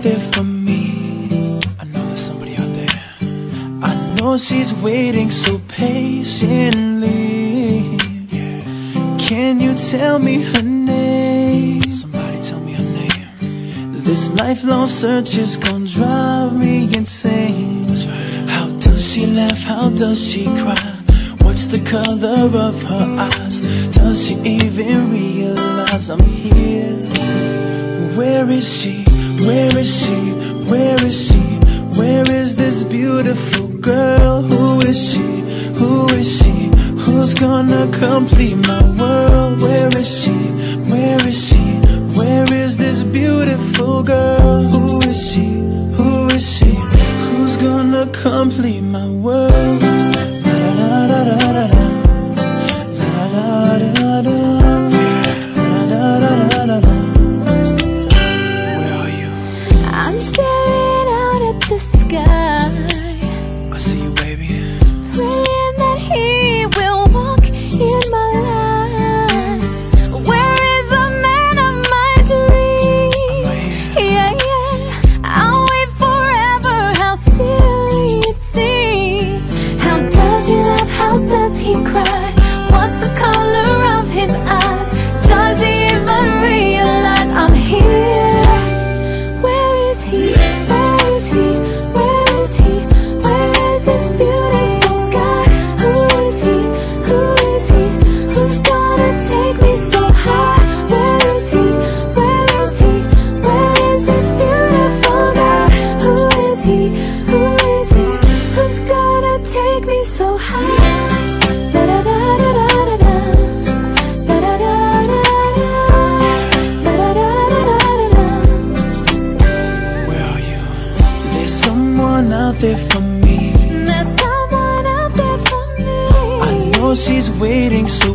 there for me. I know there's somebody out there. I know she's waiting so patiently. Can you tell me her name? Somebody tell me her name. This lifelong search is gonna drive me insane. How does she laugh? How does she cry? What's the color of her eyes? Does she even realize I'm here? Where is she? Where is she? Where is she? Where is this beautiful girl? Who is she? Who is she? Who's gonna complete my world? Where is she? Where is she? Where is this beautiful girl? Who is she? Who is she? Who's gonna complete my world? Where are you? I'm staring out at the sky. I see you, baby. Praying that he will walk in my life. Where is the man of my dreams? Yeah, yeah. I'll wait forever. How silly it seems. How does he laugh? How does he cry? What's the color of his eyes? Does he even realize I'm here? Where is he? Where is he? Where is he? Where is this beautiful guy? Who is he? Who is he? Who's gonna take me so high? Where is he? Where is he? Where is this beautiful guy? Who is he? Who is he? Who's gonna take me so high? Da da da da da da da. Da da da da da. Da da da da da da. Where are you? There's someone out there for me. There's someone out there for me. I know she's waiting so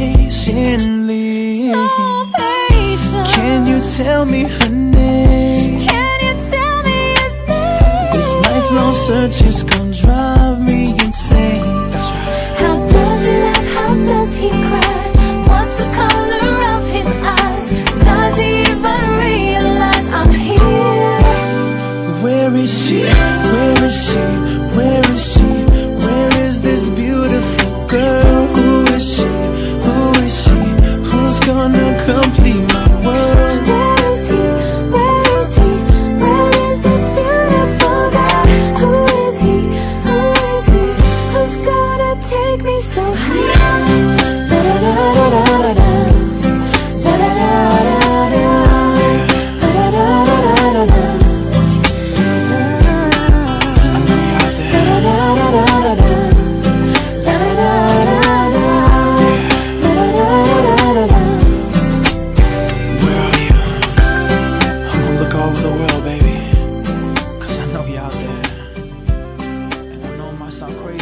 patiently. So patient. Can you tell me her name? Can you tell me his name? This lifelong search is gonna drive me insane. That's right. How does he laugh? How does he cry? What's the color of his eyes? Does he even realize I'm here? Where is she? Where is she? Where is she? Where is this beautiful girl? Who is she? Who is she? Who's gonna complete my world? Where is he? Where is he? Where is this beautiful guy? Who is he? Who is he? Who's gonna take me so high? Da da da da da da. Da da da da da. Da da da da da da. I know you're out there. Da da da da da. Da da da da da. Da da da da da. Where are you? I'm gonna look all over the world, baby. 'Cause I know you're out there. And I know it might sound crazy.